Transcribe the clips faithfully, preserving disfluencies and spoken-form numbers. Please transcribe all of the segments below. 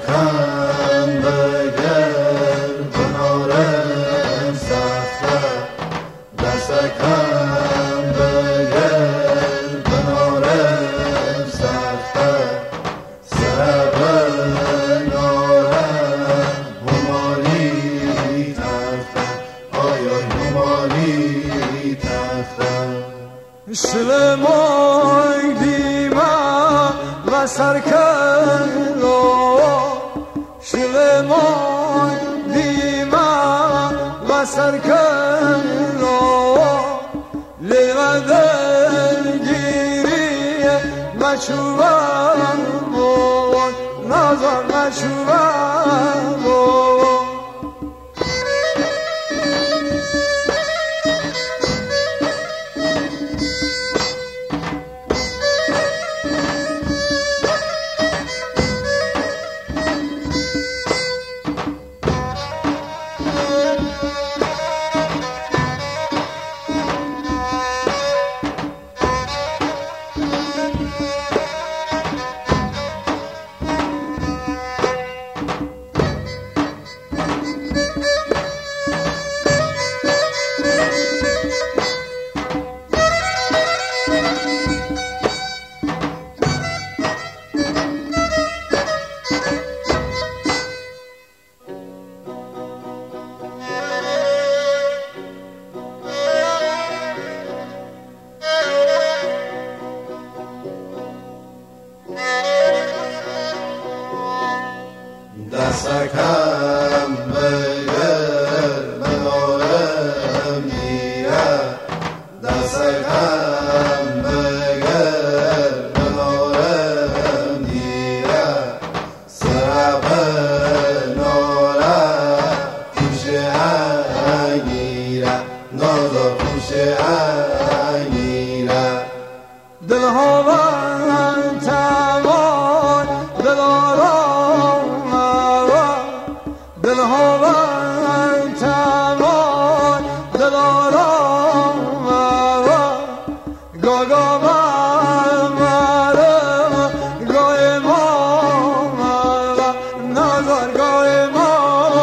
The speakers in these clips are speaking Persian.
کم بگر کنارم سخته دست کم بگر کنارم سخته سبب نارم همالی تخته آیا همالی تخته سلمای دیما و سرکلو سلمای دیما و سرکلو لیوادر گیری مچوان بود نازان مچوان بود دستکم بگر منارم میره دستکم بگر منارم میره سرب ناره خوشه انگیره نازا خوشه انگیره دلها من تمام دلارم دلها من تمام دلارم گاگا من مرم گای ما نظر گای ما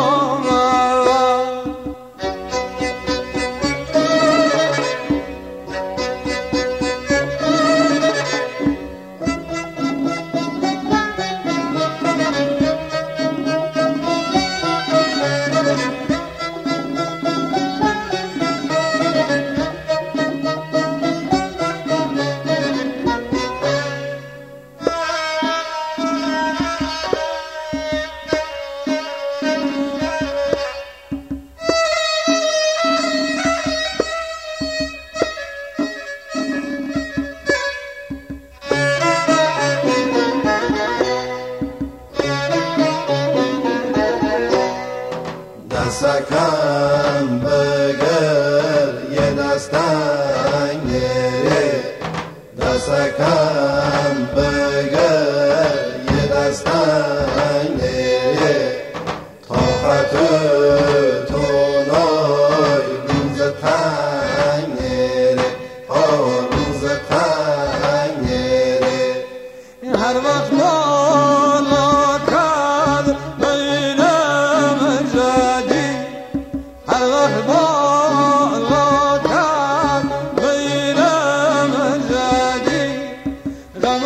دستکم بگر یه دستنگیره دستکم بگر یه دستنگیره طاقت تو نای روز تنگیره آه روز تنگیره هر وقت مالا کرد بینم جدی هر وقت بالا کرد بینم جدی غم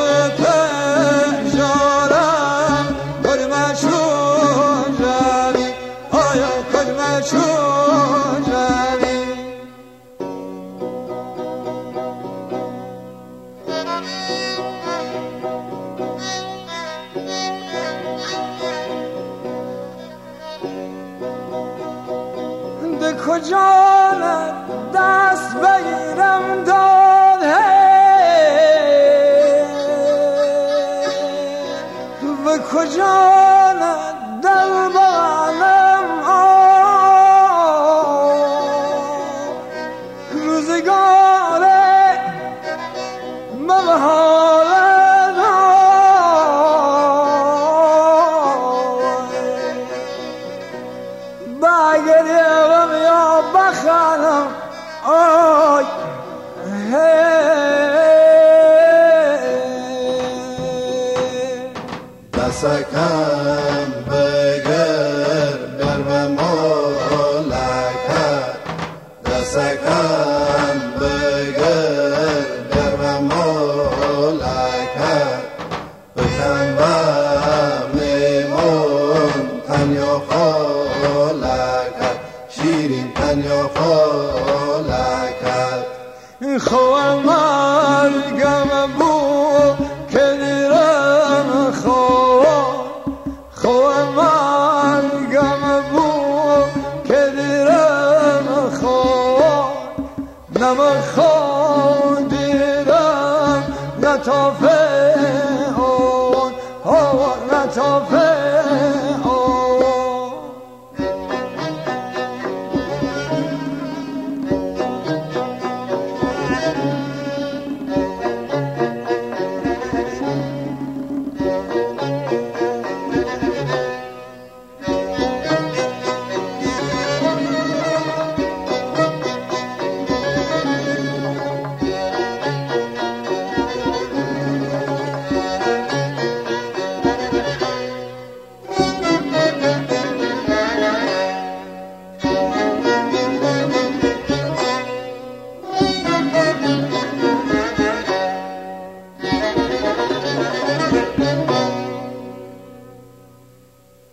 پژارم کدمشون جوی آیا کدمشون جوی به کجا دست بگیرم داد به کجا دل بغلم روزگاره مبهاره بگریم یا بخانم آی دستکم بگر در به مولکت دستکم بگر در به مولکت بکن و میمون تن یا خالکت شیرین تن یا خالکت خواه مرگم بود که دیرم خواه خواه مرگم بود که دیرم خواه نمه خواه دیرم نتافه اون نتافه